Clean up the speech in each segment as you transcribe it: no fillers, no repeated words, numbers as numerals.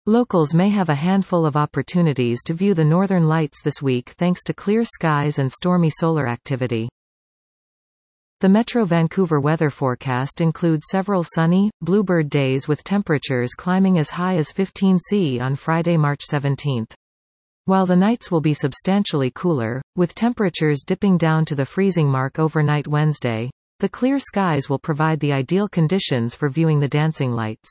Locals may have a handful of opportunities to view the northern lights this week thanks to clear skies and stormy solar activity. The Metro Vancouver weather forecast includes several sunny, bluebird days with temperatures climbing as high as 15 degrees on Friday, March 17. While the nights will be substantially cooler, with temperatures dipping down to the freezing mark overnight Wednesday, the clear skies will provide the ideal conditions for viewing the dancing lights.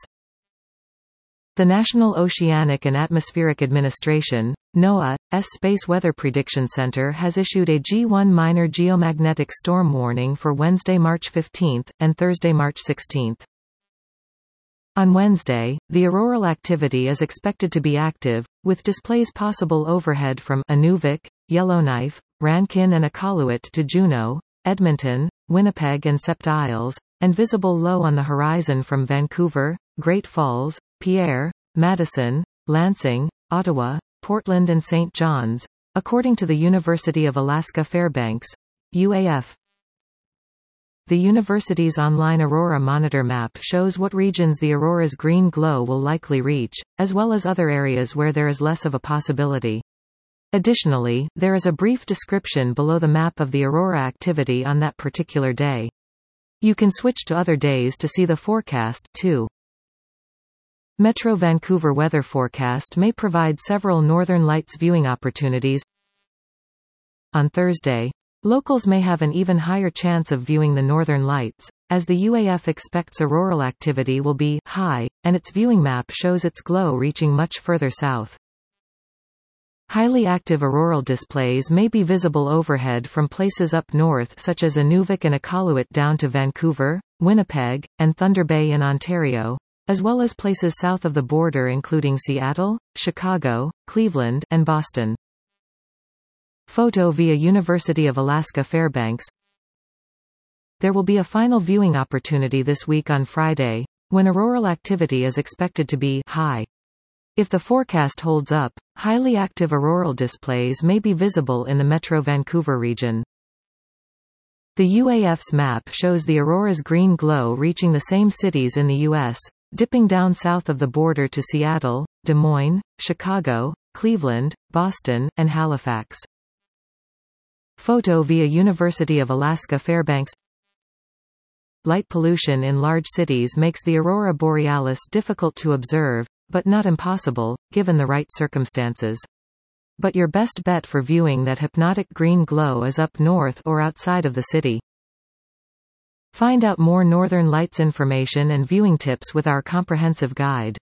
The National Oceanic and Atmospheric Administration, NOAA's Space Weather Prediction Center has issued a G1 minor geomagnetic storm warning for Wednesday, March 15, and Thursday, March 16. On Wednesday, the auroral activity is expected to be active, with displays possible overhead from Inuvik, Yellowknife, Rankin and Iqaluit to Juneau, Edmonton, Winnipeg and Sept Isles, and visible low on the horizon from Vancouver, Great Falls, Pierre, Madison, Lansing, Ottawa, Portland and St. John's, according to the University of Alaska Fairbanks, UAF. The university's online Aurora Monitor map shows what regions the aurora's green glow will likely reach, as well as other areas where there is less of a possibility. Additionally, there is a brief description below the map of the aurora activity on that particular day. You can switch to other days to see the forecast, too. Metro Vancouver weather forecast may provide several northern lights viewing opportunities. On Thursday, locals may have an even higher chance of viewing the northern lights, as the UAF expects auroral activity will be high, and its viewing map shows its glow reaching much further south. Highly active auroral displays may be visible overhead from places up north such as Inuvik and Iqaluit down to Vancouver, Winnipeg, and Thunder Bay in Ontario, as well as places south of the border including Seattle, Chicago, Cleveland, and Boston. Photo via University of Alaska Fairbanks. There will be a final viewing opportunity this week on Friday, when auroral activity is expected to be high. If the forecast holds up, highly active auroral displays may be visible in the Metro Vancouver region. The UAF's map shows the aurora's green glow reaching the same cities in the U.S., dipping down south of the border to Seattle, Des Moines, Chicago, Cleveland, Boston, and Halifax. Photo via University of Alaska Fairbanks. Light pollution in large cities makes the aurora borealis difficult to observe, but not impossible, given the right circumstances. But your best bet for viewing that hypnotic green glow is up north or outside of the city. Find out more Northern Lights information and viewing tips with our comprehensive guide.